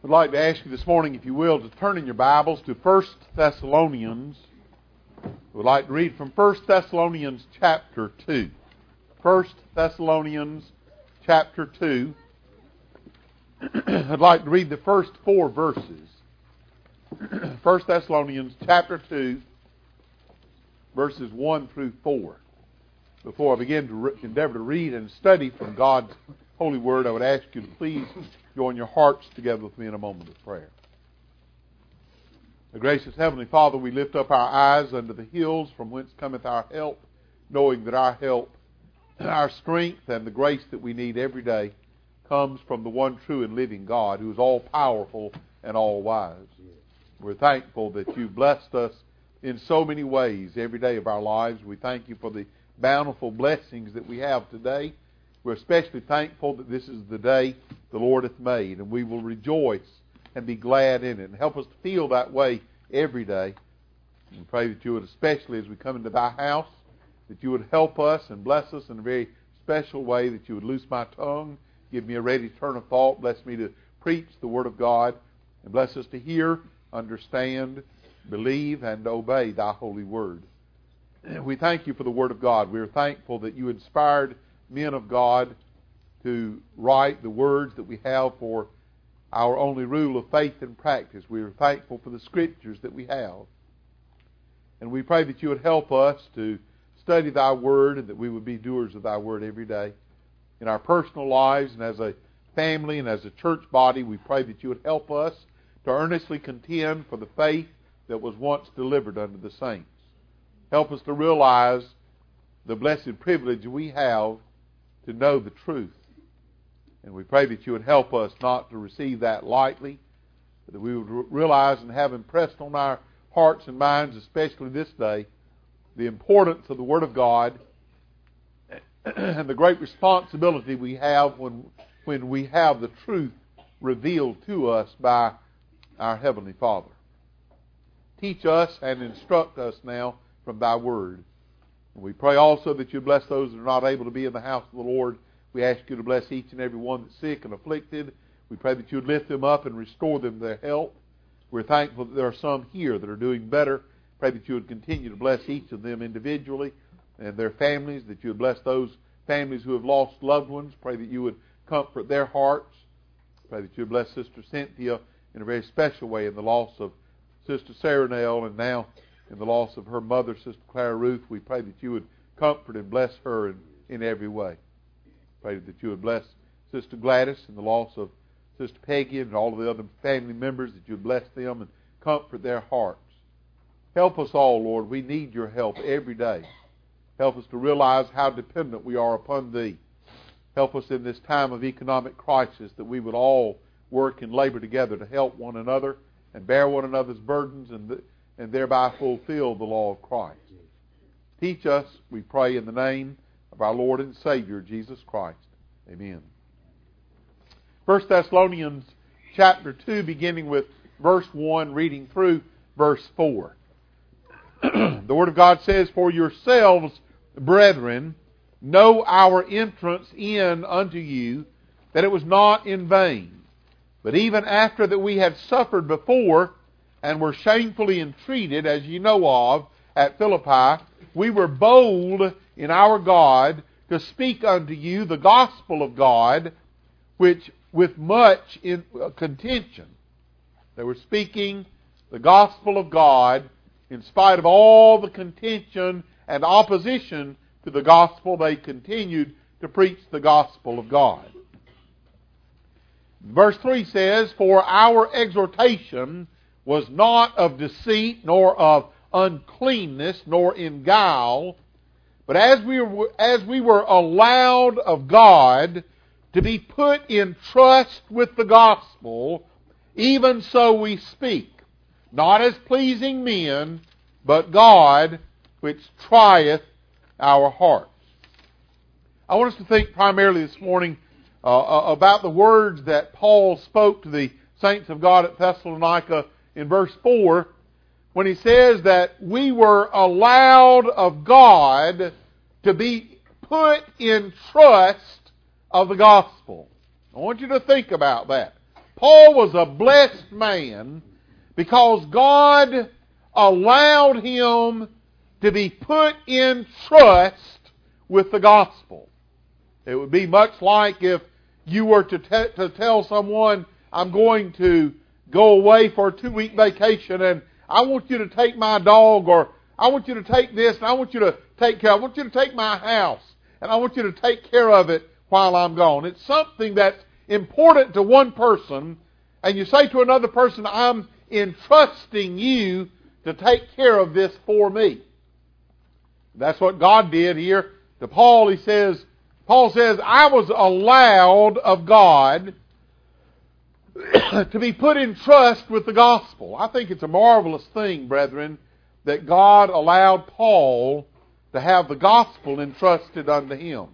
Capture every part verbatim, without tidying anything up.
I'd like to ask you this morning, if you will, to turn in your Bibles to First Thessalonians. We'd like to read from First Thessalonians chapter two. First Thessalonians chapter two. I'd like to read the first four verses. First Thessalonians chapter two, verses one through four. Before I begin to re- endeavor to read and study from God's holy word, I would ask you to please join your hearts together with me in a moment of prayer. The gracious Heavenly Father, we lift up our eyes unto the hills from whence cometh our help, knowing that our help, our strength, and the grace that we need every day comes from the one true and living God, who is all-powerful and all-wise. We're thankful that you've blessed us in so many ways every day of our lives. We thank you for the bountiful blessings that we have today. We're especially thankful that this is the day the Lord hath made, and we will rejoice and be glad in it. And help us to feel that way every day. And we pray that you would, especially as we come into thy house, that you would help us and bless us in a very special way, that you would loose my tongue, give me a ready turn of thought, bless me to preach the Word of God, and bless us to hear, understand, believe, and obey thy holy Word. We thank you for the Word of God. We are thankful that you inspired men of God to write the words that we have for our only rule of faith and practice. We are thankful for the Scriptures that we have. And we pray that you would help us to study thy Word, and that we would be doers of thy Word every day. In our personal lives and as a family and as a church body, we pray that you would help us to earnestly contend for the faith that was once delivered unto the saints. Help us to realize the blessed privilege we have to know the truth. And we pray that you would help us not to receive that lightly, but that we would realize and have impressed on our hearts and minds, especially this day, the importance of the Word of God and the great responsibility we have when, when we have the truth revealed to us by our Heavenly Father. Teach us and instruct us now from thy Word. And we pray also that you bless those that are not able to be in the house of the Lord. We ask you to bless each and every one that's sick and afflicted. We pray that you would lift them up and restore them their health. We're thankful that there are some here that are doing better. Pray that you would continue to bless each of them individually and their families, that you would bless those families who have lost loved ones. Pray that you would comfort their hearts. Pray that you would bless Sister Cynthia in a very special way in the loss of Sister Sarah Nell, and now in the loss of her mother, Sister Clara Ruth. We pray that you would comfort and bless her in, in every way. Pray that you would bless Sister Gladys in the loss of Sister Peggy and all of the other family members, that you would bless them and comfort their hearts. Help us all, Lord. We need your help every day. Help us to realize how dependent we are upon thee. Help us in this time of economic crisis that we would all work and labor together to help one another and bear one another's burdens, and the, and thereby fulfill the law of Christ. Teach us, we pray, in the name of our Lord and Savior, Jesus Christ. Amen. First Thessalonians chapter two, beginning with verse one, reading through verse four. The Word of God says, "For yourselves, brethren, know our entrance in unto you, that it was not in vain. But even after that we had suffered before, and were shamefully entreated, as ye know of, at Philippi, we were bold in our God to speak unto you the gospel of God, which with much in, uh, contention." They were speaking the gospel of God in spite of all the contention and opposition to the gospel. They continued to preach the gospel of God. Verse three says, "For our exhortation was not of deceit, nor of uncleanness, nor in guile, but as we were, as we were allowed of God to be put in trust with the gospel, even so we speak, not as pleasing men, but God, which trieth our hearts." I want us to think primarily this morning uh, about the words that Paul spoke to the saints of God at Thessalonica in verse four, when he says that we were allowed of God to be put in trust of the gospel. I want you to think about that. Paul was a blessed man because God allowed him to be put in trust with the gospel. It would be much like if you were to, te- to tell someone, I'm going to go away for a two-week vacation and I want you to take my dog, or I want you to take this and I want you to take care, I want you to take my house and I want you to take care of it while I'm gone. It's something that's important to one person, and you say to another person, I'm entrusting you to take care of this for me. That's what God did here to Paul. He says, Paul says, I was allowed of God to be put in trust with the gospel. I think it's a marvelous thing, brethren, that God allowed Paul to have the gospel entrusted unto him.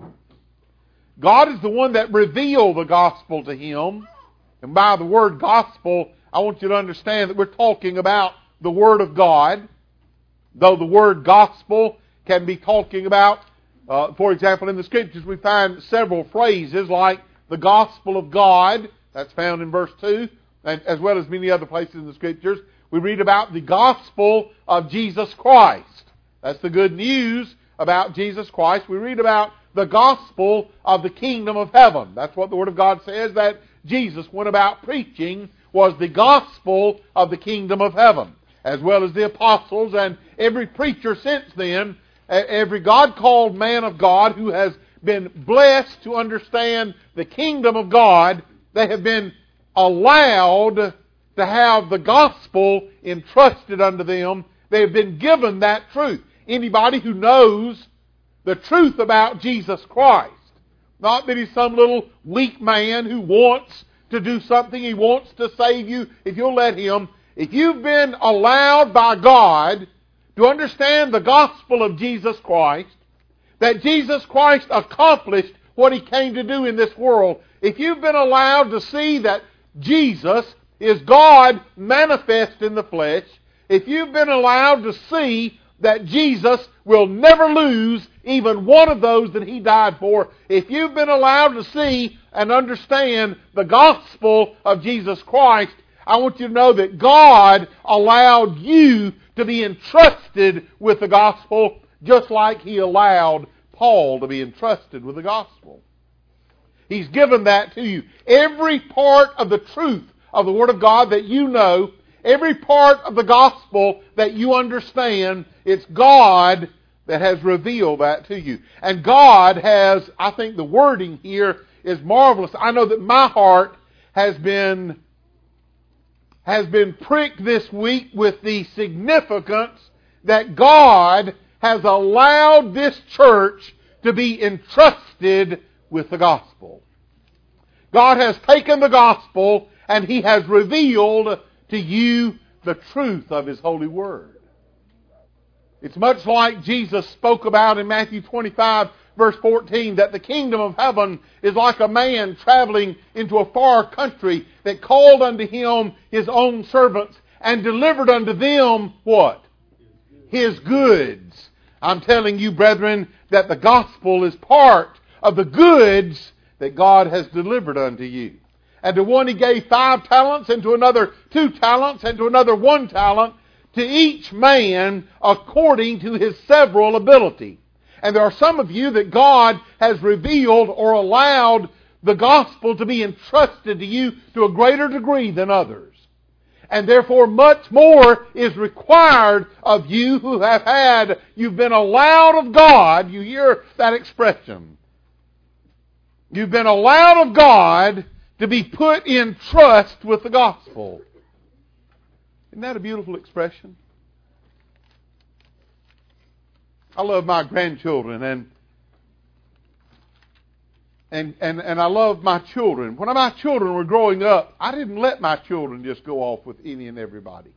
God is the one that revealed the gospel to him. And by the word gospel, I want you to understand that we're talking about the Word of God. Though the word gospel can be talking about, uh, for example, in the Scriptures we find several phrases like the gospel of God. That's found in verse two, and as well as many other places in the Scriptures. We read about the gospel of Jesus Christ. That's the good news about Jesus Christ. We read about the gospel of the kingdom of heaven. That's what the Word of God says, that Jesus went about preaching, was the gospel of the kingdom of heaven, as well as the apostles and every preacher since then, every God-called man of God who has been blessed to understand the kingdom of God. They have been allowed to have the gospel entrusted unto them. They have been given that truth. Anybody who knows the truth about Jesus Christ, not that he's some little weak man who wants to do something, he wants to save you, if you'll let him. If you've been allowed by God to understand the gospel of Jesus Christ, that Jesus Christ accomplished what he came to do in this world, if you've been allowed to see that Jesus is God manifest in the flesh, if you've been allowed to see that Jesus will never lose even one of those that he died for, if you've been allowed to see and understand the gospel of Jesus Christ, I want you to know that God allowed you to be entrusted with the gospel just like he allowed Paul to be entrusted with the gospel. He's given that to you. Every part of the truth of the Word of God that you know, every part of the gospel that you understand, it's God that has revealed that to you. And God has, I think the wording here is marvelous. I know that my heart has been has been pricked this week with the significance that God has allowed this church to be entrusted with the gospel. God has taken the gospel and he has revealed to you the truth of his holy word. It's much like Jesus spoke about in Matthew twenty-five, verse fourteen, that the kingdom of heaven is like a man traveling into a far country that called unto him his own servants and delivered unto them what? His goods. I'm telling you, brethren, that the gospel is part of the goods that God has delivered unto you. And to one he gave five talents, and to another two talents, and to another one talent, to each man according to his several ability. And there are some of you that God has revealed or allowed the gospel to be entrusted to you to a greater degree than others. And therefore much more is required of you who have had, you've been allowed of God, you hear that expression. You've been allowed of God to be put in trust with the gospel. Isn't that a beautiful expression? I love my grandchildren and and and and I love my children. When my children were growing up, I didn't let my children just go off with any and everybody.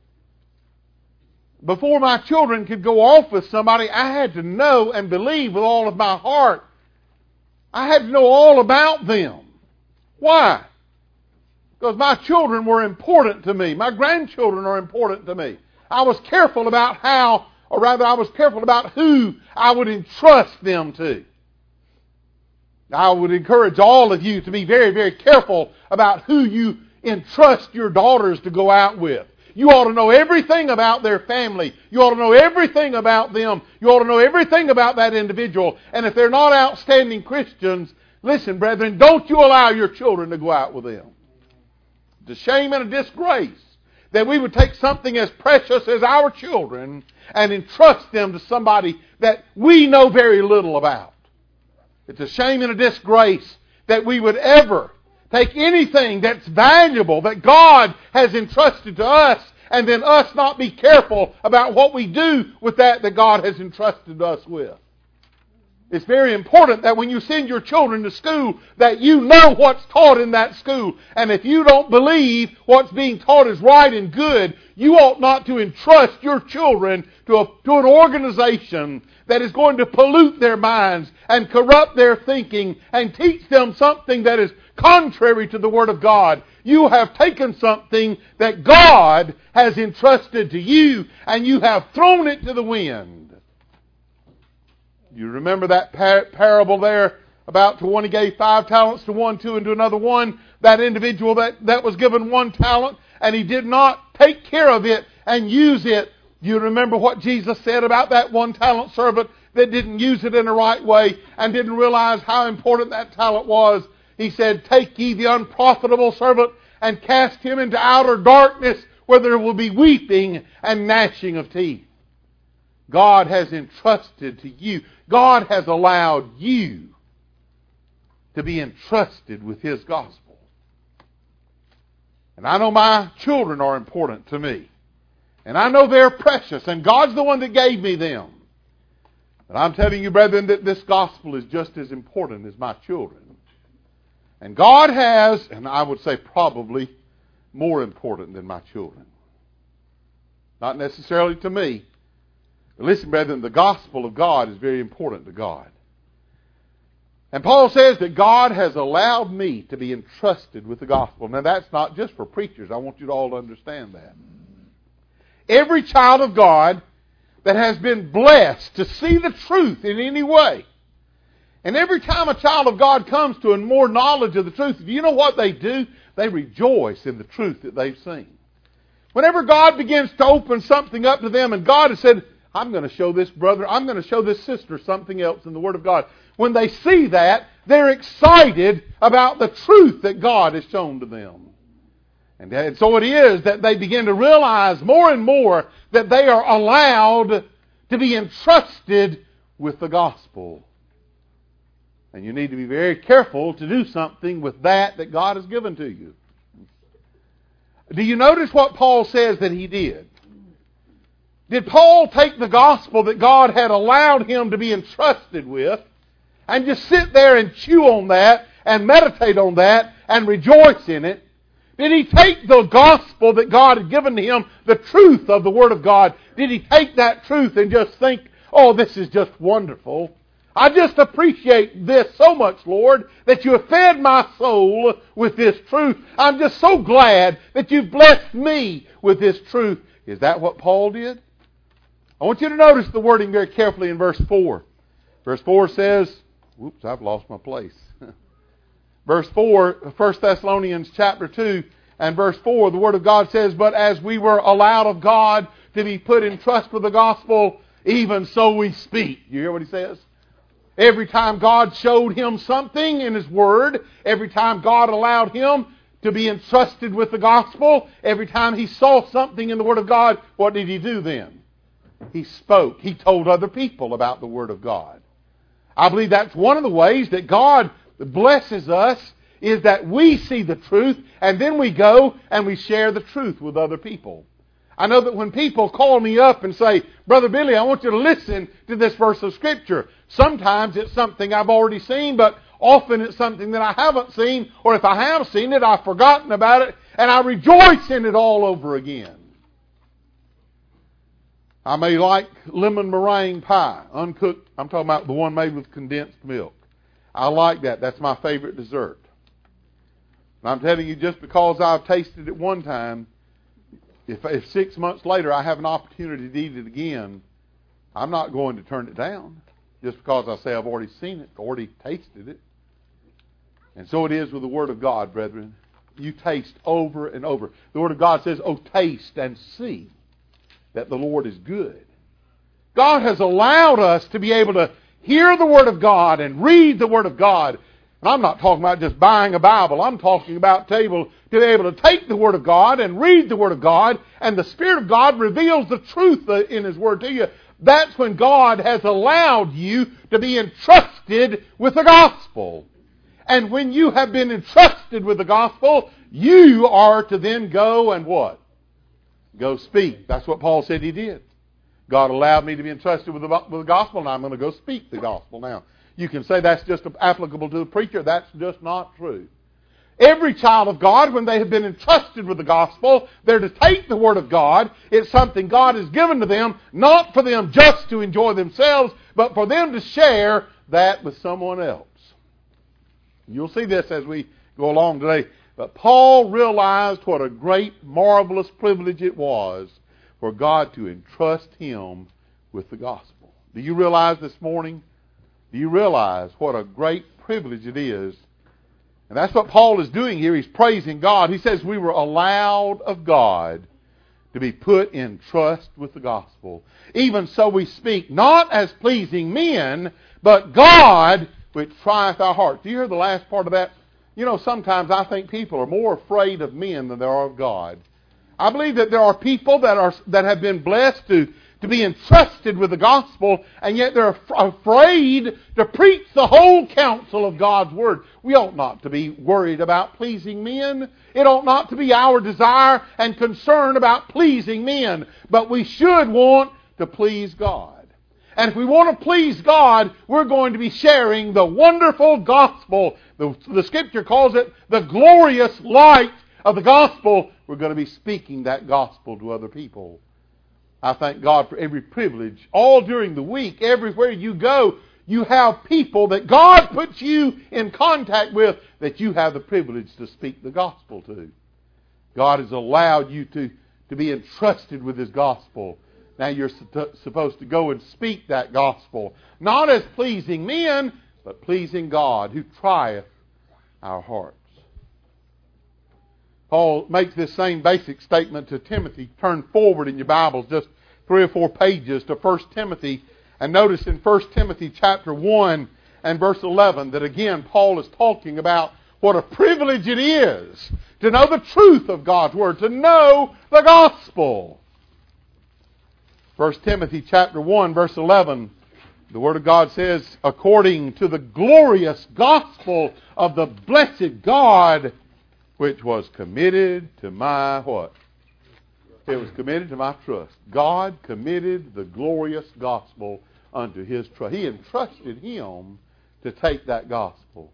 Before my children could go off with somebody, I had to know and believe with all of my heart. I had to know all about them. Why? Because my children were important to me. My grandchildren are important to me. I was careful about how, or rather I was careful about who I would entrust them to. I would encourage all of you to be very, very careful about who you entrust your daughters to go out with. You ought to know everything about their family. You ought to know everything about them. You ought to know everything about that individual. And if they're not outstanding Christians, listen, brethren, don't you allow your children to go out with them. It's a shame and a disgrace that we would take something as precious as our children and entrust them to somebody that we know very little about. It's a shame and a disgrace that we would ever take anything that's valuable that God has entrusted to us and then us not be careful about what we do with that that God has entrusted us with. It's very important that when you send your children to school that you know what's taught in that school. And if you don't believe what's being taught is right and good, you ought not to entrust your children to, a, to an organization that is going to pollute their minds and corrupt their thinking and teach them something that is contrary to the Word of God. You have taken something that God has entrusted to you and you have thrown it to the wind. You remember that par- parable there about to one he gave five talents, to one two, and to another one. That individual that, that was given one talent and he did not take care of it and use it. You remember what Jesus said about that one talent servant that didn't use it in the right way and didn't realize how important that talent was. He said, "Take ye the unprofitable servant and cast him into outer darkness where there will be weeping and gnashing of teeth." God has entrusted to you. God has allowed you to be entrusted with His gospel. And I know my children are important to me. And I know they're precious. And God's the one that gave me them. But I'm telling you, brethren, that this gospel is just as important as my children. And God has, and I would say probably more important than my children. Not necessarily to me. But listen, brethren, the gospel of God is very important to God. And Paul says that God has allowed me to be entrusted with the gospel. Now that's not just for preachers. I want you to all to understand that. Every child of God that has been blessed to see the truth in any way. And every time a child of God comes to a more knowledge of the truth, do you know what they do? They rejoice in the truth that they've seen. Whenever God begins to open something up to them and God has said, "I'm going to show this brother, I'm going to show this sister something else in the Word of God." When they see that, they're excited about the truth that God has shown to them. And so it is that they begin to realize more and more that they are allowed to be entrusted with the gospel. And you need to be very careful to do something with that that God has given to you. Do you notice what Paul says that he did? Did Paul take the gospel that God had allowed him to be entrusted with and just sit there and chew on that and meditate on that and rejoice in it? Did he take the gospel that God had given to him, the truth of the Word of God, did he take that truth and just think, "Oh, this is just wonderful. I just appreciate this so much, Lord, that you have fed my soul with this truth. I'm just so glad that you've blessed me with this truth." Is that what Paul did? I want you to notice the wording very carefully in verse four. Verse four says, whoops, I've lost my place. Verse four, First Thessalonians chapter two and verse four, the Word of God says, "But as we were allowed of God to be put in trust with the gospel, even so we speak." You hear what he says? Every time God showed him something in His Word, every time God allowed him to be entrusted with the gospel, every time he saw something in the Word of God, what did he do then? He spoke. He told other people about the Word of God. I believe that's one of the ways that God blesses us, is that we see the truth and then we go and we share the truth with other people. I know that when people call me up and say, "Brother Billy, I want you to listen to this verse of Scripture," sometimes it's something I've already seen, but often it's something that I haven't seen, or if I have seen it, I've forgotten about it, and I rejoice in it all over again. I may like lemon meringue pie, uncooked. I'm talking about the one made with condensed milk. I like that. That's my favorite dessert. And I'm telling you, just because I've tasted it one time, if, if six months later I have an opportunity to eat it again, I'm not going to turn it down just because I say I've already seen it, already tasted it. And so it is with the Word of God, brethren. You taste over and over. The Word of God says, oh, taste and see that the Lord is good. God has allowed us to be able to hear the Word of God and read the Word of God. And I'm not talking about just buying a Bible. I'm talking about to be able to, be able to take the Word of God and read the Word of God, and the Spirit of God reveals the truth in His Word to you. That's when God has allowed you to be entrusted with the gospel. And when you have been entrusted with the gospel, you are to then go and what? Go speak. That's what Paul said he did. God allowed me to be entrusted with the, with the gospel, and I'm going to go speak the gospel. Now, you can say that's just applicable to the preacher. That's just not true. Every child of God, when they have been entrusted with the gospel, they're to take the Word of God. It's something God has given to them, not for them just to enjoy themselves, but for them to share that with someone else. You'll see this as we go along today. But Paul realized what a great, marvelous privilege it was for God to entrust him with the gospel. Do you realize this morning? Do you realize what a great privilege it is? And that's what Paul is doing here. He's praising God. He says we were allowed of God to be put in trust with the gospel. Even so we speak, not as pleasing men, but God which trieth our hearts. Do you hear the last part of that? You know, sometimes I think people are more afraid of men than they are of God. I believe that there are people that are that have been blessed to, to be entrusted with the gospel, and yet they're af- afraid to preach the whole counsel of God's Word. We ought not to be worried about pleasing men. It ought not to be our desire and concern about pleasing men, but we should want to please God. And if we want to please God, we're going to be sharing the wonderful gospel. The, the Scripture calls it the glorious light of the gospel. We're going to be speaking that gospel to other people. I thank God for every privilege. All during the week, everywhere you go, you have people that God puts you in contact with that you have the privilege to speak the gospel to. God has allowed you to, to be entrusted with His gospel. Now you're supposed to go and speak that gospel, not as pleasing men, but pleasing God who trieth our hearts. Paul makes this same basic statement to Timothy. Turn forward in your Bibles just three or four pages to First Timothy, and notice in First Timothy chapter one and verse eleven that again Paul is talking about what a privilege it is to know the truth of God's Word, to know the gospel. First Timothy chapter one, verse eleven, the Word of God says, according to the glorious gospel of the blessed God, which was committed to my what? It was committed to my trust. God committed the glorious gospel unto His trust. He entrusted Him to take that gospel.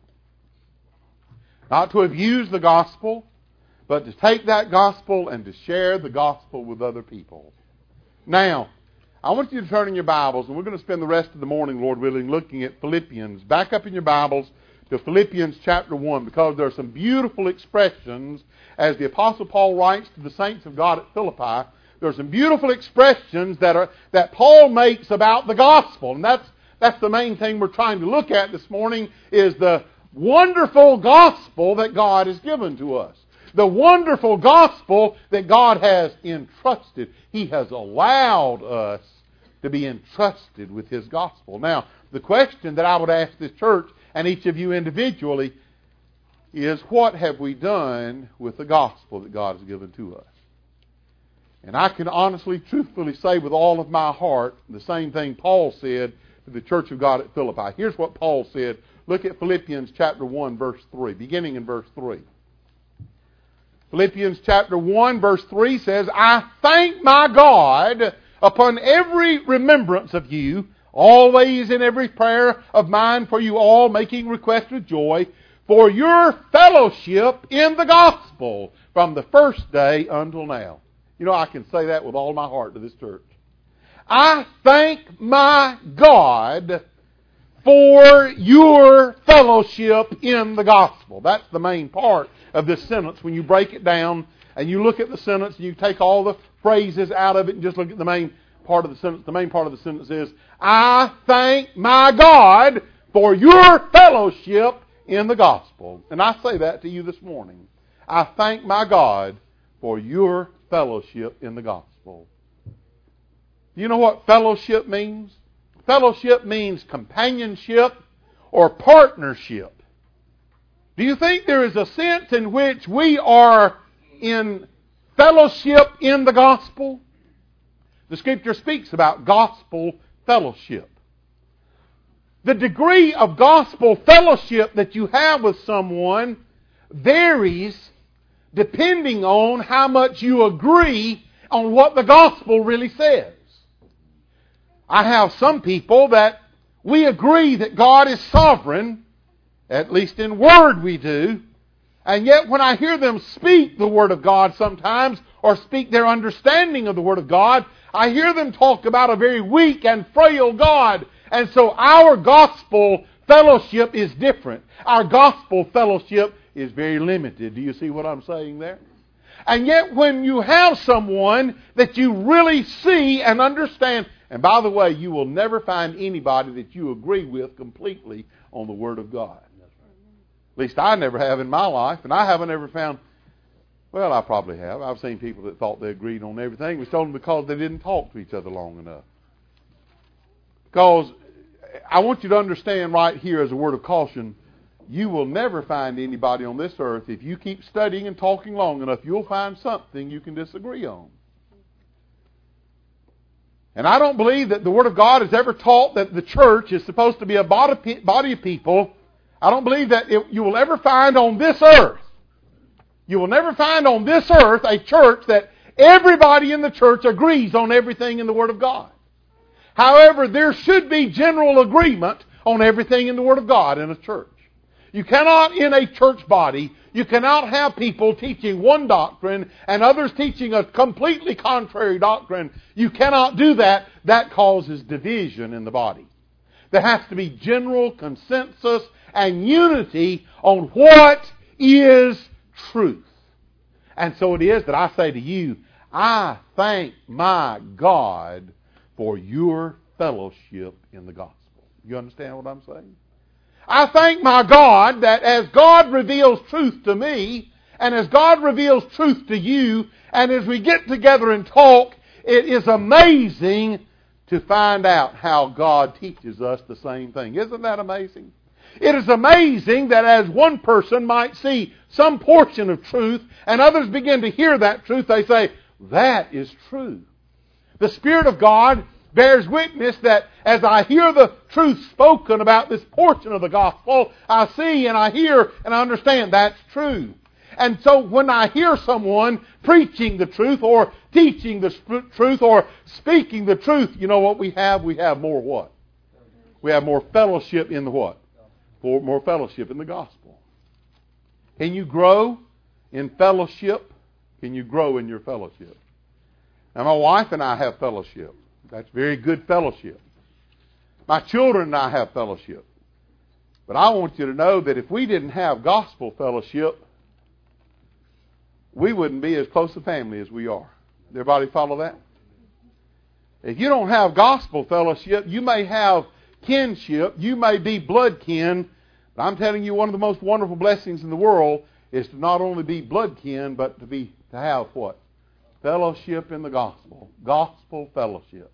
Not to have used the gospel, but to take that gospel and to share the gospel with other people. Now, I want you to turn in your Bibles, and we're going to spend the rest of the morning, Lord willing, looking at Philippians. Back up in your Bibles to Philippians chapter one, because there are some beautiful expressions, as the Apostle Paul writes to the saints of God at Philippi. There are some beautiful expressions that are that Paul makes about the gospel, and that's that's the main thing we're trying to look at this morning, is the wonderful gospel that God has given to us. The wonderful gospel that God has entrusted. He has allowed us to be entrusted with His gospel. Now, the question that I would ask this church and each of you individually is, what have we done with the gospel that God has given to us? And I can honestly, truthfully say with all of my heart the same thing Paul said to the church of God at Philippi. Here's what Paul said. Look at Philippians chapter one, verse three, beginning in verse three. Philippians chapter one, verse three says, I thank my God upon every remembrance of you, always in every prayer of mine for you all, making request with joy, for your fellowship in the gospel from the first day until now. You know, I can say that with all my heart to this church. I thank my God for your fellowship in the gospel. That's the main part of this sentence. When you break it down and you look at the sentence and you take all the phrases out of it and just look at the main part of the sentence, the main part of the sentence is, I thank my God for your fellowship in the gospel. And I say that to you this morning. I thank my God for your fellowship in the gospel. Do you know what fellowship means? Fellowship means companionship or partnership. Do you think there is a sense in which we are in fellowship in the gospel? The Scripture speaks about gospel fellowship. The degree of gospel fellowship that you have with someone varies depending on how much you agree on what the gospel really says. I have some people that we agree that God is sovereign, at least in word we do, and yet when I hear them speak the Word of God sometimes, or speak their understanding of the Word of God, I hear them talk about a very weak and frail God. And so our gospel fellowship is different. Our gospel fellowship is very limited. Do you see what I'm saying there? And yet when you have someone that you really see and understand, and by the way, you will never find anybody that you agree with completely on the Word of God. At least I never have in my life, and I haven't ever found, well, I probably have. I've seen people that thought they agreed on everything. It was told them because they didn't talk to each other long enough. Because I want you to understand right here as a word of caution, you will never find anybody on this earth, if you keep studying and talking long enough, you'll find something you can disagree on. And I don't believe that the Word of God has ever taught that the church is supposed to be a body of people. I don't believe that it, you will ever find on this earth, you will never find on this earth a church that everybody in the church agrees on everything in the Word of God. However, there should be general agreement on everything in the Word of God in a church. You cannot, in a church body, you cannot have people teaching one doctrine and others teaching a completely contrary doctrine. You cannot do that. That causes division in the body. There has to be general consensus and unity on what is truth. And so it is that I say to you, I thank my God for your fellowship in the gospel. You understand what I'm saying? I thank my God that as God reveals truth to me, and as God reveals truth to you, and as we get together and talk, it is amazing to find out how God teaches us the same thing. Isn't that amazing? It is amazing that as one person might see some portion of truth, and others begin to hear that truth, they say, that is true. The Spirit of God bears witness that as I hear the truth spoken about this portion of the gospel, I see and I hear and I understand that's true. And so when I hear someone preaching the truth or teaching the truth or speaking the truth, you know what we have? We have more what? We have more fellowship in the what? More, more fellowship in the gospel. Can you grow in fellowship? Can you grow in your fellowship? Now my wife and I have fellowship. That's very good fellowship. My children and I have fellowship. But I want you to know that if we didn't have gospel fellowship, we wouldn't be as close a family as we are. Everybody follow that? If you don't have gospel fellowship, you may have kinship, you may be blood kin, but I'm telling you one of the most wonderful blessings in the world is to not only be blood kin, but to be to have what? Fellowship in the gospel. Gospel fellowship.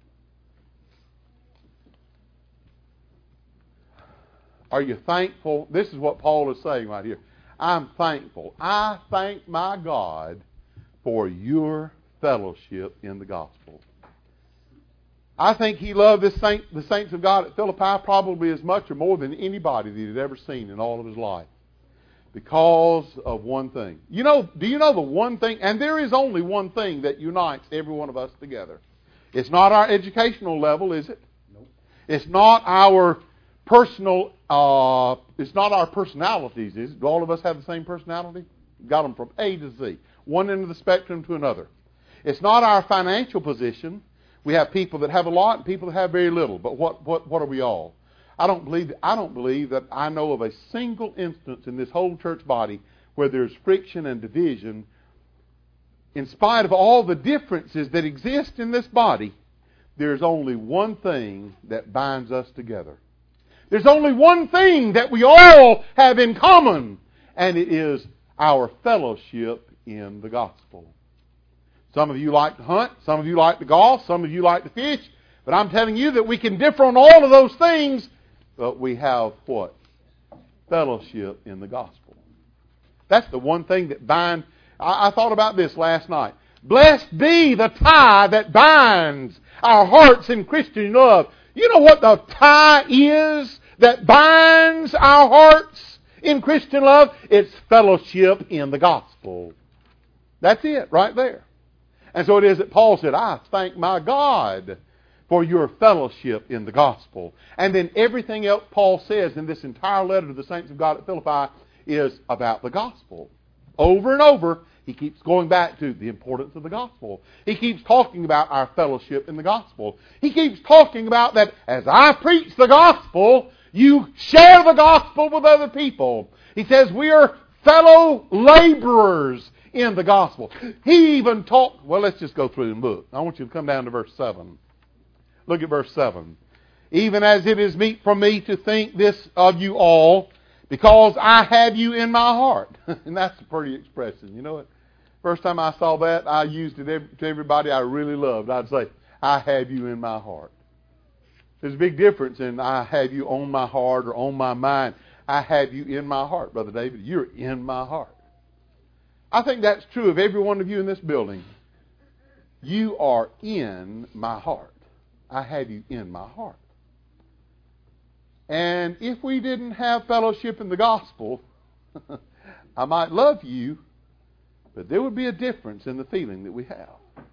Are you thankful? This is what Paul is saying right here. I'm thankful. I thank my God for your fellowship in the gospel. I think he loved this saint, the saints of God at Philippi probably as much or more than anybody that he'd ever seen in all of his life. Because of one thing. You know, do you know the one thing? And there is only one thing that unites every one of us together. It's not our educational level, is it? Nope. It's not our personal, uh, it's not our personalities, is it? Do all of us have the same personality? Got them from A to Z. One end of the spectrum to another. It's not our financial position. We have people that have a lot and people that have very little. But what, what, what are we all? I don't believe I don't believe that I know of a single instance in this whole church body where there's friction and division. In spite of all the differences that exist in this body, there's only one thing that binds us together. There's only one thing that we all have in common, and it is our fellowship in the gospel. Some of you like to hunt, some of you like to golf, some of you like to fish, but I'm telling you that we can differ on all of those things, but we have what? Fellowship in the gospel. That's the one thing that binds. I, I thought about this last night. Blessed be the tie that binds our hearts in Christian love. You know what the tie is that binds our hearts in Christian love? It's fellowship in the gospel. That's it, right there. And so it is that Paul said, I thank my God for your fellowship in the gospel. And then everything else Paul says in this entire letter to the saints of God at Philippi is about the gospel. Over and over, he keeps going back to the importance of the gospel. He keeps talking about our fellowship in the gospel. He keeps talking about that as I preach the gospel, you share the gospel with other people. He says we are fellow laborers in the gospel. He even talked, well, let's just go through the book. I want you to come down to verse seven. Look at verse seven. Even as it is meet for me to think this of you all, because I have you in my heart. And that's a pretty expression. You know what? First time I saw that, I used it to everybody I really loved. I'd say, I have you in my heart. There's a big difference in I have you on my heart or on my mind. I have you in my heart, Brother David. You're in my heart. I think that's true of every one of you in this building. You are in my heart. I have you in my heart. And if we didn't have fellowship in the gospel, I might love you, but there would be a difference in the feeling that we have.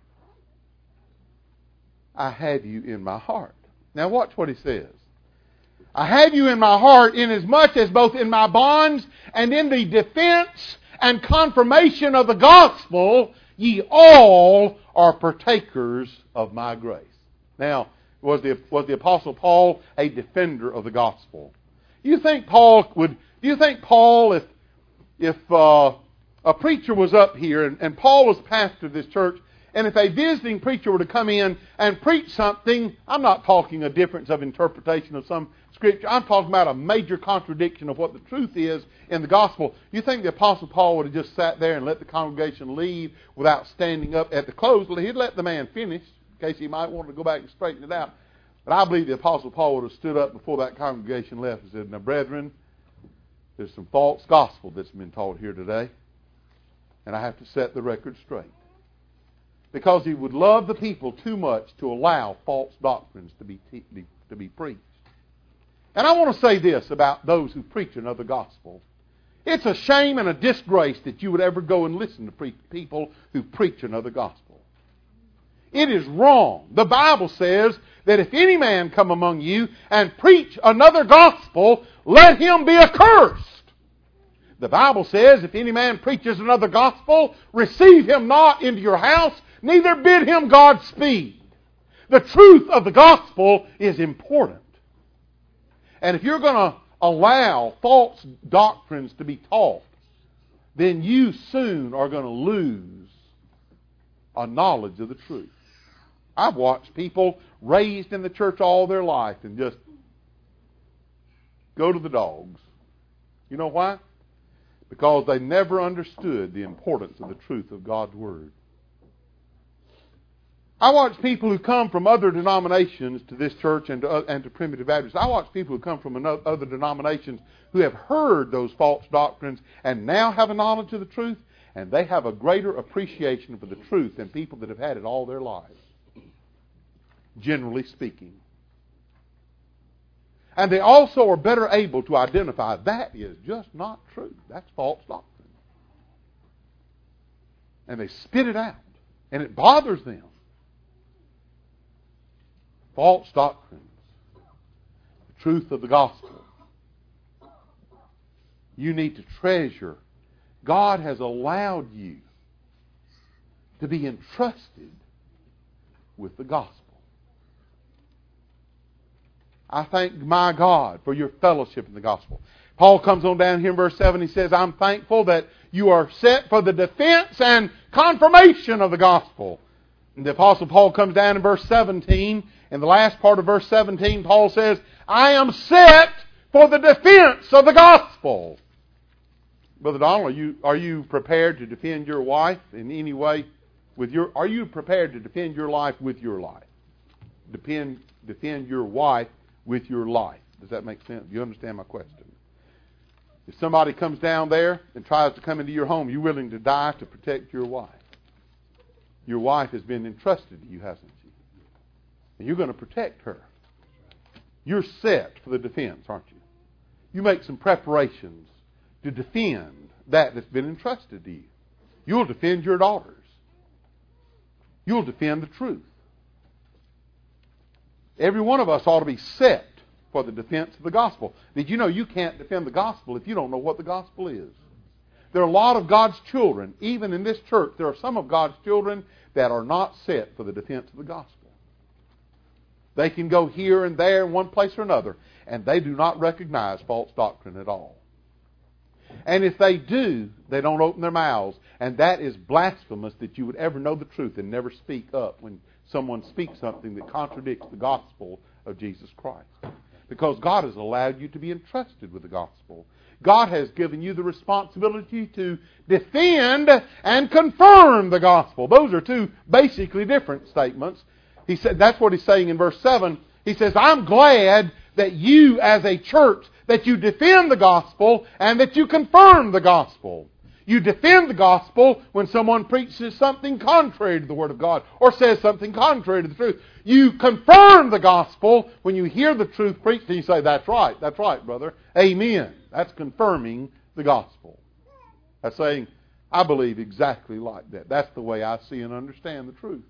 I have you in my heart. Now watch what he says. I have you in my heart inasmuch as both in my bonds and in the defense and confirmation of the gospel, ye all are partakers of my grace. Now, was the was the Apostle Paul a defender of the gospel? You think Paul would? Do you think Paul, if if uh, a preacher was up here and, and Paul was pastor of this church, and if a visiting preacher were to come in and preach something, I'm not talking a difference of interpretation of some scripture. I'm talking about a major contradiction of what the truth is in the gospel. You think the Apostle Paul would have just sat there and let the congregation leave without standing up at the close? Well, he'd let the man finish, in case he might want to go back and straighten it out. But I believe the Apostle Paul would have stood up before that congregation left and said, now, brethren, there's some false gospel that's been taught here today, and I have to set the record straight. Because he would love the people too much to allow false doctrines to be, te- to be preached. And I want to say this about those who preach another gospel. It's a shame and a disgrace that you would ever go and listen to pre- people who preach another gospel. It is wrong. The Bible says that if any man come among you and preach another gospel, let him be accursed. The Bible says if any man preaches another gospel, receive him not into your house, neither bid him Godspeed. The truth of the gospel is important. And if you're going to allow false doctrines to be taught, then you soon are going to lose a knowledge of the truth. I've watched people raised in the church all their life and just go to the dogs. You know why? Because they never understood the importance of the truth of God's Word. I watch people who come from other denominations to this church and to, and to Primitive Baptists. I watch people who come from another, other denominations who have heard those false doctrines and now have a knowledge of the truth, and they have a greater appreciation for the truth than people that have had it all their lives, generally speaking. And they also are better able to identify that is just not true. That's false doctrine. And they spit it out, and it bothers them. False doctrines, the truth of the gospel. You need to treasure. God has allowed you to be entrusted with the gospel. I thank my God for your fellowship in the gospel. Paul comes on down here in verse seven. He says, I'm thankful that you are set for the defense and confirmation of the gospel. the Apostle Paul comes down in verse seventeen. In the last part of verse seventeen, Paul says, I am set for the defense of the gospel. Brother Donald, are you, are you prepared to defend your wife in any way? With your, are you prepared to defend your life with your life? Defend, defend your wife with your life. Does that make sense? Do you understand my question? If somebody comes down there and tries to come into your home, you're willing to die to protect your wife. Your wife has been entrusted to you, hasn't she? And you're going to protect her. You're set for the defense, aren't you? You make some preparations to defend that that's been entrusted to you. You'll defend your daughters. You'll defend the truth. Every one of us ought to be set for the defense of the gospel. Did you know you can't defend the gospel if you don't know what the gospel is? There are a lot of God's children, even in this church, there are some of God's children that are not set for the defense of the gospel. They can go here and there in one place or another, and they do not recognize false doctrine at all. And if they do, they don't open their mouths. And that is blasphemous that you would ever know the truth and never speak up when someone speaks something that contradicts the gospel of Jesus Christ. Because God has allowed you to be entrusted with the gospel. God has given you the responsibility to defend and confirm the gospel. Those are two basically different statements. He said that's what he's saying in verse seven. He says, I'm glad that you as a church, that you defend the gospel and that you confirm the gospel. You defend the gospel when someone preaches something contrary to the Word of God or says something contrary to the truth. You confirm the gospel when you hear the truth preached and you say, that's right, that's right, brother. Amen. That's confirming the gospel. That's saying, I believe exactly like that. That's the way I see and understand the truth.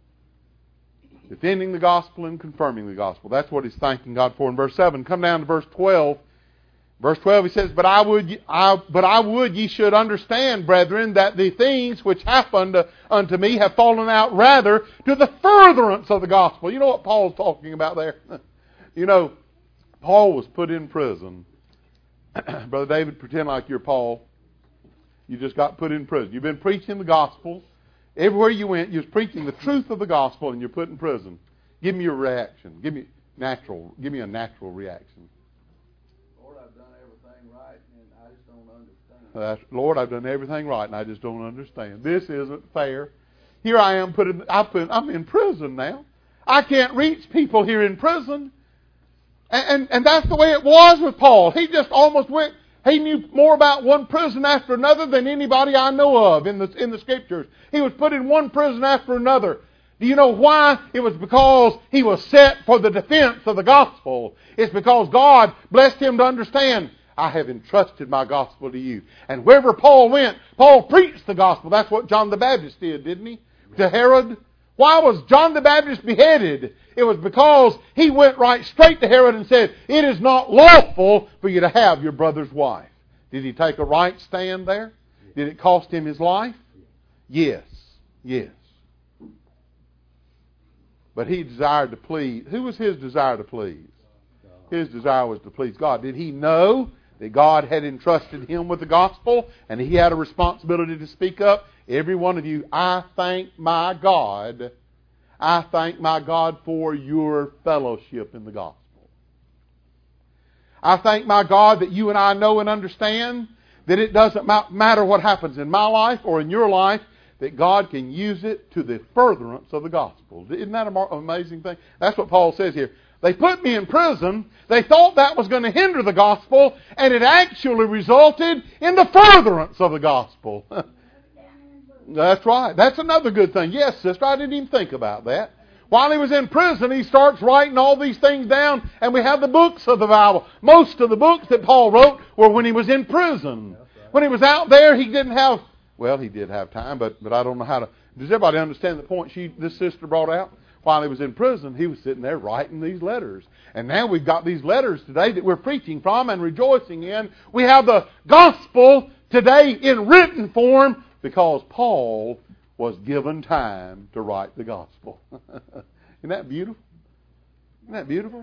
Defending the gospel and confirming the gospel. That's what he's thanking God for in verse seven. Come down to verse twelve. Verse twelve, he says, But I would, I, but I would ye should understand, brethren, that the things which happened unto me have fallen out rather to the furtherance of the gospel. You know what Paul's talking about there? You know, Paul was put in prison. Brother David, pretend like you're Paul. You just got put in prison. You've been preaching the gospel. Everywhere you went, you was preaching the truth of the gospel, and you're put in prison. Give me your reaction. Give me natural. Give me a natural reaction. Lord, I've done everything right, and I just don't understand. That's, Lord, I've done everything right, and I just don't understand. This isn't fair. Here I am put in. I put, I'm in prison now. I can't reach people here in prison, and, and and that's the way it was with Paul. He just almost went. He knew more about one prison after another than anybody I know of in the in the Scriptures. He was put in one prison after another. Do you know why? It was because he was set for the defense of the gospel. It's because God blessed him to understand, I have entrusted my gospel to you. And wherever Paul went, Paul preached the gospel. That's what John the Baptist did, didn't he? To Herod. Why was John the Baptist beheaded? It was because he went right straight to Herod and said, it is not lawful for you to have your brother's wife. Did he take a right stand there? Did it cost him his life? Yes. Yes. But he desired to please. Who was his desire to please? His desire was to please God. Did he know that God had entrusted him with the gospel and he had a responsibility to speak up? Every one of you, I thank my God. I thank my God for your fellowship in the gospel. I thank my God that you and I know and understand that it doesn't matter what happens in my life or in your life, that God can use it to the furtherance of the gospel. Isn't that an amazing thing? That's what Paul says here. They put me in prison. They thought that was going to hinder the gospel, and it actually resulted in the furtherance of the gospel. That's right. That's another good thing. Yes, sister, I didn't even think about that. While he was in prison, he starts writing all these things down, and we have the books of the Bible. Most of the books that Paul wrote were when he was in prison. When he was out there, he didn't have, well, he did have time, but, but I don't know how to. Does everybody understand the point she, this sister brought out? While he was in prison, he was sitting there writing these letters. And now we've got these letters today that we're preaching from and rejoicing in. We have the gospel today in written form because Paul was given time to write the gospel. Isn't that beautiful? Isn't that beautiful?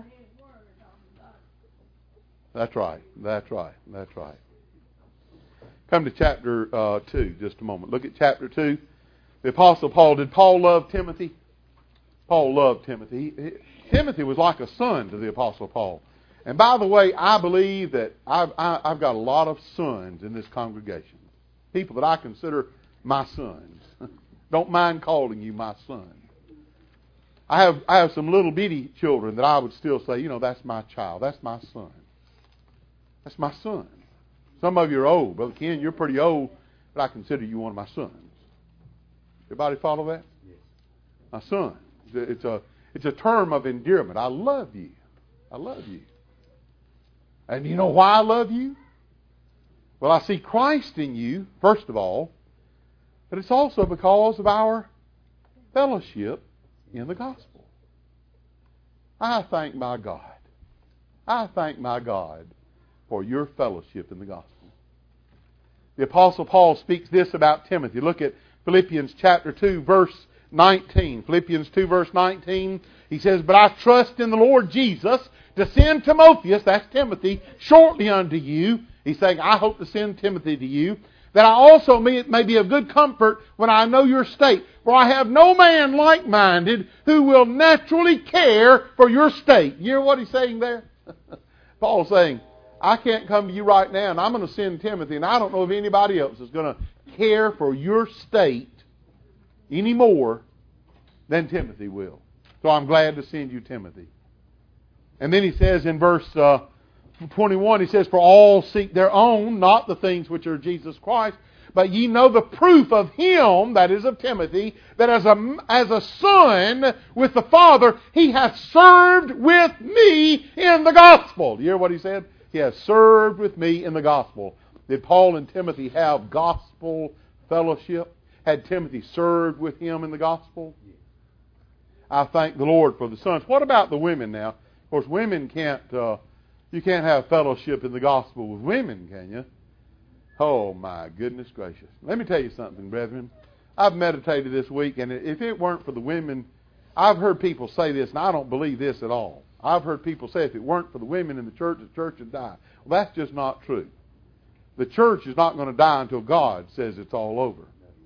That's right. That's right. That's right. Come to chapter uh, two just a moment. Look at chapter two. The Apostle Paul, did Paul love Timothy? Paul loved Timothy. He, he, Timothy was like a son to the Apostle Paul. And by the way, I believe that I've, I, I've got a lot of sons in this congregation. People that I consider my sons. Don't mind calling you my son. I have I have some little bitty children that I would still say, you know, that's my child. That's my son. That's my son. Some of you are old. Brother Ken, you're pretty old, but I consider you one of my sons. Everybody follow that? Yes. My son. It's a, it's a term of endearment. I love you. I love you. And you know why I love you? Well, I see Christ in you, first of all, but it's also because of our fellowship in the gospel. I thank my God. I thank my God for your fellowship in the gospel. The Apostle Paul speaks this about Timothy. Look at Philippians chapter two, verse nineteen. Philippians two, verse nineteen. He says, "But I trust in the Lord Jesus to send Timotheus," that's Timothy, "shortly unto you." He's saying, I hope to send Timothy to you, "that I also may, may be of good comfort when I know your state. For I have no man like-minded who will naturally care for your state." You hear what he's saying there? Paul's saying, I can't come to you right now, and I'm going to send Timothy, and I don't know if anybody else is going to care for your state any more than Timothy will. So I'm glad to send you Timothy. And then he says in verse uh, twenty-one, he says, "For all seek their own, not the things which are Jesus Christ, but ye know the proof of him," that is of Timothy, "that as a, as a son with the Father, he hath served with me in the gospel." You hear what he said? He has served with me in the gospel. Did Paul and Timothy have gospel fellowship? Had Timothy served with him in the gospel? I thank the Lord for the sons. What about the women now? Of course, women can't, uh, you can't have fellowship in the gospel with women, can you? Oh, my goodness gracious. Let me tell you something, brethren. I've meditated this week, and if it weren't for the women, I've heard people say this, and I don't believe this at all. I've heard people say if it weren't for the women in the church, the church would die. Well, that's just not true. The church is not going to die until God says it's all over.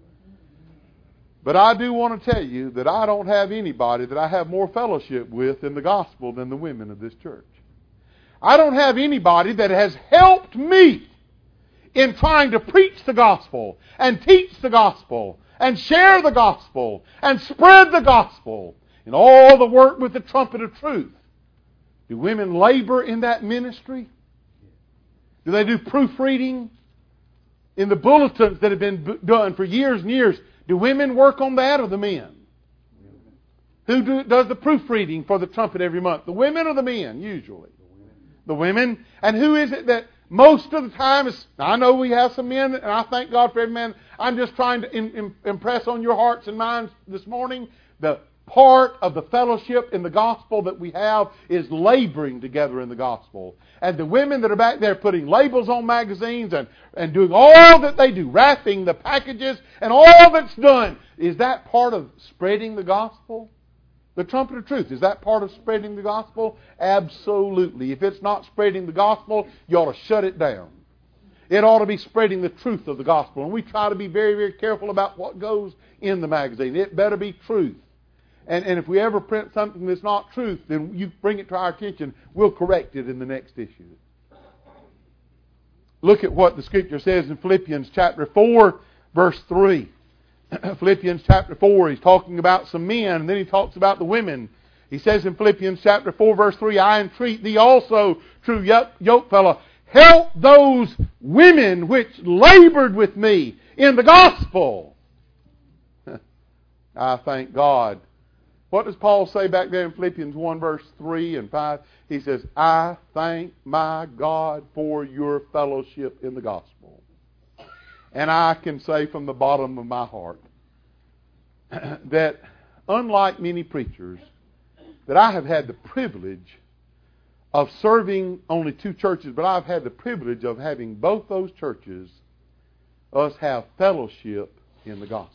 But I do want to tell you that I don't have anybody that I have more fellowship with in the gospel than the women of this church. I don't have anybody that has helped me in trying to preach the gospel and teach the gospel and share the gospel and spread the gospel and all the work with the trumpet of truth. Do women labor in that ministry? Do they do proofreading in the bulletins that have been done for years and years? Do women work on that or the men? Who do, does the proofreading for the trumpet every month? The women or the men, usually? The women. And who is it that most of the time is... I know we have some men, and I thank God for every man. I'm just trying to in, in, impress on your hearts and minds this morning the part of the fellowship in the gospel that we have is laboring together in the gospel. And the women that are back there putting labels on magazines and, and doing all that they do, wrapping the packages and all that's done, is that part of spreading the gospel? The trumpet of truth, is that part of spreading the gospel? Absolutely. If it's not spreading the gospel, you ought to shut it down. It ought to be spreading the truth of the gospel. And we try to be very, very careful about what goes in the magazine. It better be truth. And, and if we ever print something that's not truth, then you bring it to our attention. We'll correct it in the next issue. Look at what the Scripture says in Philippians chapter four, verse three. Philippians chapter four, he's talking about some men, and then he talks about the women. He says in Philippians chapter four, verse three, "I entreat thee also, true yokefellow, help those women which labored with me in the gospel." I thank God. What does Paul say back there in Philippians one, verse three and five? He says, "I thank my God for your fellowship in the gospel." And I can say from the bottom of my heart that unlike many preachers, that I have had the privilege of serving only two churches, but I've had the privilege of having both those churches, us have fellowship in the gospel.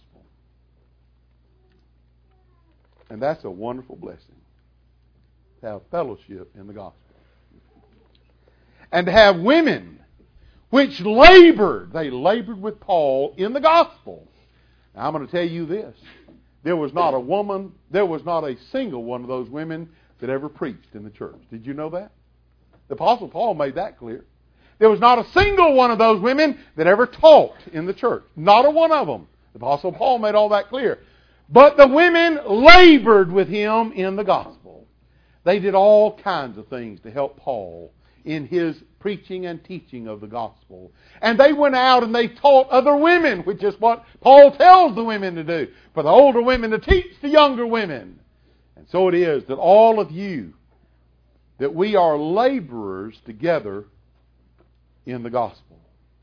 And that's a wonderful blessing, to have fellowship in the gospel. And to have women which labored, they labored with Paul in the gospel. Now, I'm going to tell you this. There was not a woman, there was not a single one of those women that ever preached in the church. Did you know that? The Apostle Paul made that clear. There was not a single one of those women that ever taught in the church. Not a one of them. The Apostle Paul made all that clear. But the women labored with him in the gospel. They did all kinds of things to help Paul in his preaching and teaching of the gospel. And they went out and they taught other women, which is what Paul tells the women to do. For the older women to teach the younger women. And so it is that all of you, that we are laborers together in the gospel.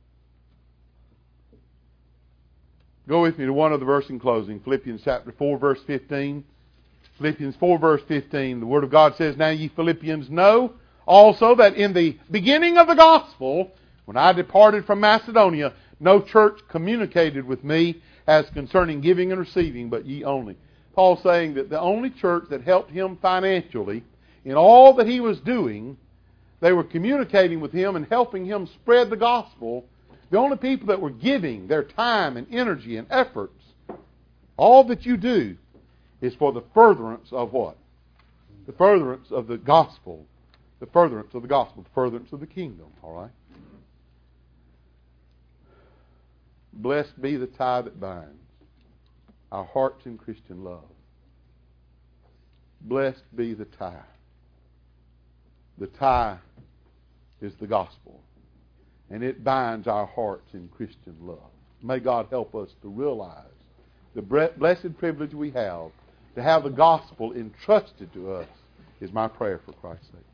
Go with me to one other verse in closing. Philippians chapter four, verse fifteen. Philippians four, verse fifteen. The Word of God says, Now ye Philippians know also that in the beginning of the gospel, when I departed from Macedonia, no church communicated with me as concerning giving and receiving, but ye only. Paul's saying that the only church that helped him financially in all that he was doing, they were communicating with him and helping him spread the gospel. The only people that were giving their time and energy and efforts, all that you do, is for the furtherance of what? The furtherance of the gospel. The furtherance of the gospel. The furtherance of the kingdom. All right? Blessed be the tie that binds our hearts in Christian love. Blessed be the tie. The tie is the gospel. And it binds our hearts in Christian love. May God help us to realize the blessed privilege we have to have the gospel entrusted to us is my prayer for Christ's sake.